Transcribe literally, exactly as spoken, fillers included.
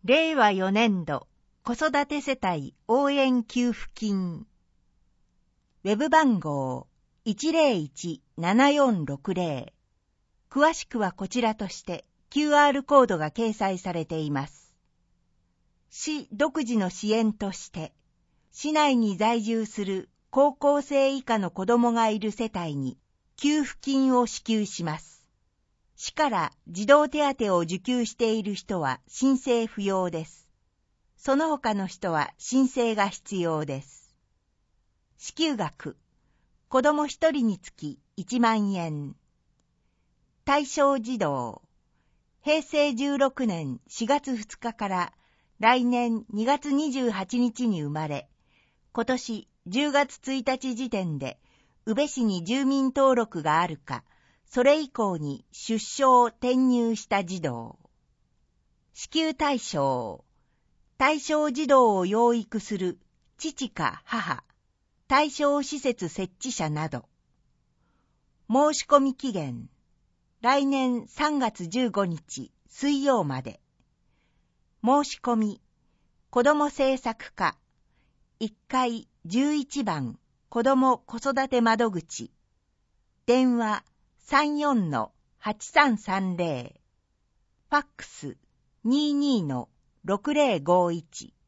れいわよねんど子育て世帯応援給付金。ウェブ番号 いちぜろいちななよんろくぜろ。詳しくはこちらとして キューアール コードが掲載されています。市独自の支援として、市内に在住する高校生以下の子供がいる世帯に給付金を支給します。市から児童手当を受給している人は申請不要です。その他の人は申請が必要です。支給額、子供一人につきいちまんえん。対象児童、へいせいじゅうろくねんしがつふつかから来年にがつにじゅうはちにちに生まれ、今年じゅうがつついたち時点で宇部市に住民登録があるか、それ以降に出生転入した児童。支給対象、対象児童を養育する父か母、対象施設設置者など。申し込み期限、来年さんがつじゅうごにち水曜まで。申し込み、子ども政策課、いっかいじゅういちばん子ども子育て窓口。電話 さんよんのはちさんさんぜろ。ファックス にじゅうにのろくぜろごいち。